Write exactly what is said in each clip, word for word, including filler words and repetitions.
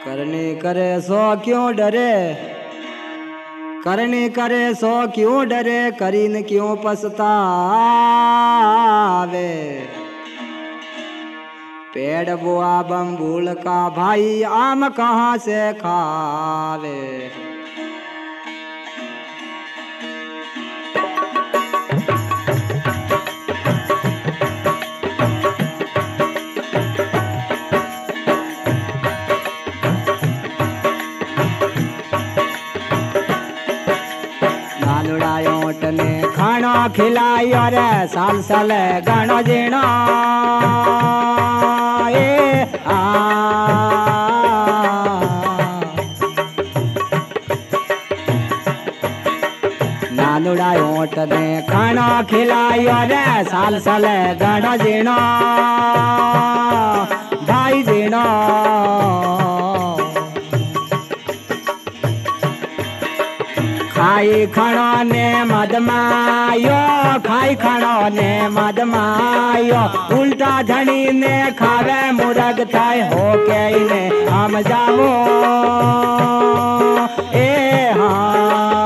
करने करे सो क्यों डरे, करने करे सो क्यों डरे, करीन क्यों पछतावे। पेड़ बुआ बम्बूल का भाई आम कहाँ से खावे। ने खाना खिलायो रे साल साल गणो जीणो ए आ नानुड़ा ओट ने खाना खिलायो रे साल साल गणो जीणो भाई जीणो। खाई खणो ने मदमायो, खाई खणो ने मदमायो, उल्टा धनी ने खावे मुरग थाय हो के ने हम जावो ए हाँ।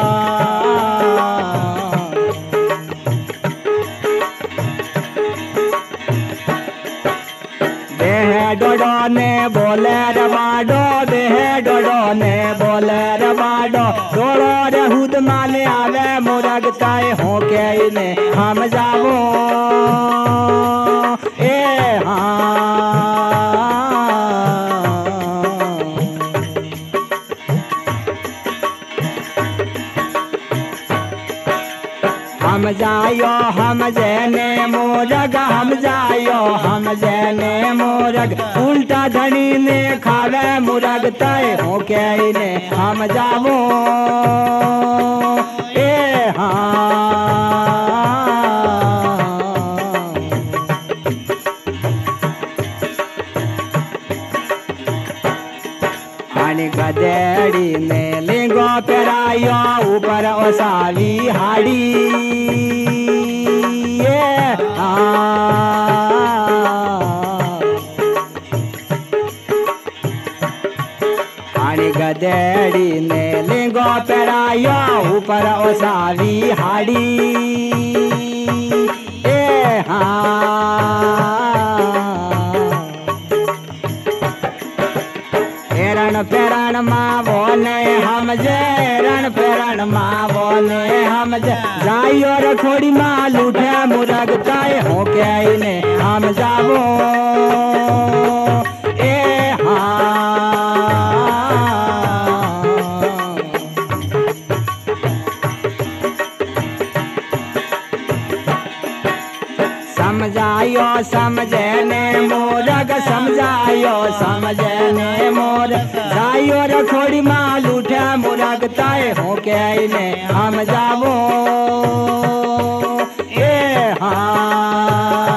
बेह डोडो ने बोले रे बाडो, बेह डोडो ने बोले रे बाडो, डोड़ो रे हुद माले आवे मुरग ताए हो के ने हम जावो ए हाँ। हम जायो हम जैने मोरग, हम जायो हम जैने मोरग, उल्टा धनी ने खावे मुरग तय हो के ने हम जावो ए हाँ। हानी गदेड़ी ने लिंगो पेरायो ऊपर ओसावी हाड़ी गदेड़ी ने लिंगो पेरायो ऊपर ओसावी हाड़ी ए हाँ। रण पेरण माँ बोले हम जे, रण पेरण माँ बोले हम जे, जाइयो रखोड़ी माँ लूटे मुरग ताए हो के ने हम जावो ए हाँ। समझायो समझने मोरग, समझायो समझने मोरग, जाइयो रखोड़ी माँ लूटे मुरग ताए हो के ने हम जावो ए हाँ।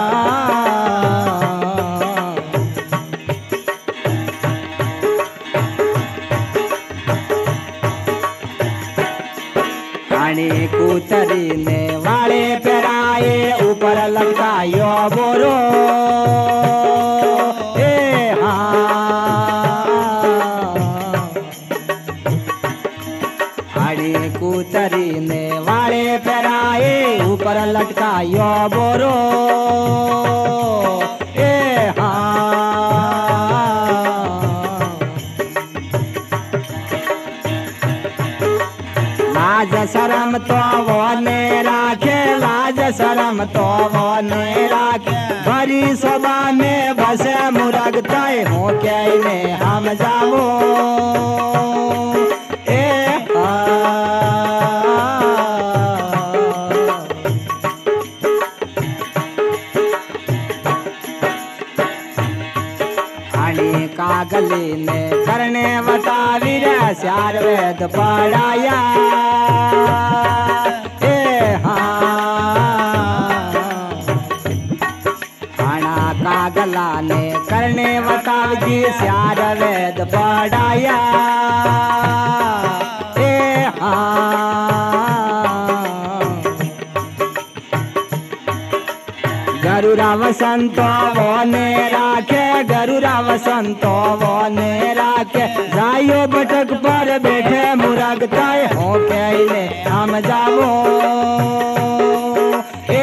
खानी कुतरी ने वाले पेराए ऊपर लटकायो बोरो ए हाँ। खानी कुतरी ने वाले पेराए ऊपर लटकायो बोरो ए हाँ। लाज शरम तो वो ने राखे, लाज शरम तो वो ने राखे, भरी सोबा में बसे मुरग तय हो के ने हम जावो ए खानी कागली ने करने बतावी रे श्यार वेद पढ़ाया ए हाँ। खाना कागला ने करने बताव जी श्यार वेद पढ़ाया ए हाँ। गरु गरुरा वसंतो वो ने राखे गरुरा वसंतो वो ने राखे जाइयो बटक पर बैठे मुरगता हो के हम जावो ए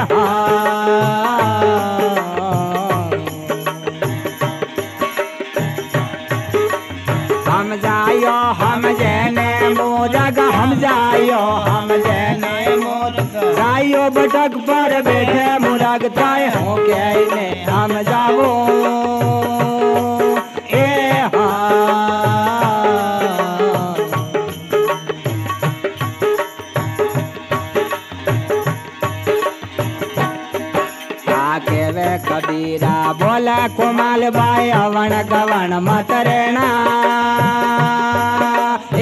हम जायो हम जने मोरग हम जायो हम जने मोरग जाइयो बटक पर बैठे मुरगता हो के हम जावो ए केवे कबीरा बोला कुमाल बाई अवण गवण मत रेणा ए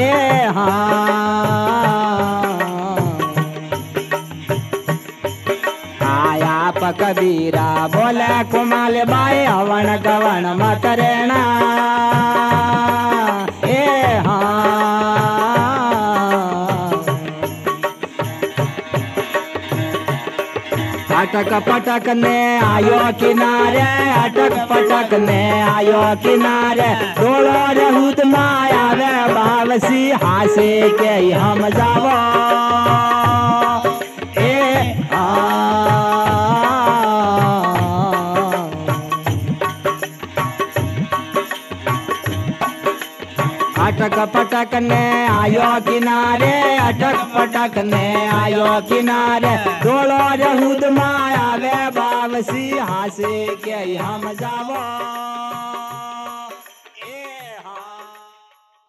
आया प कबीरा बोला कुमाल बाई अवण गवण मत रेणा ए अटक पटक ने आयो किनारे अटक पटक ने आयो किनारे डोलो रहूत माया वे बावसी हासे के हम जावो ए आ अटक पटक ने आयो किनारे अटक पटक ने आयो किनारे डोलो रहूद माया वे बावसी हासे के हम जावो।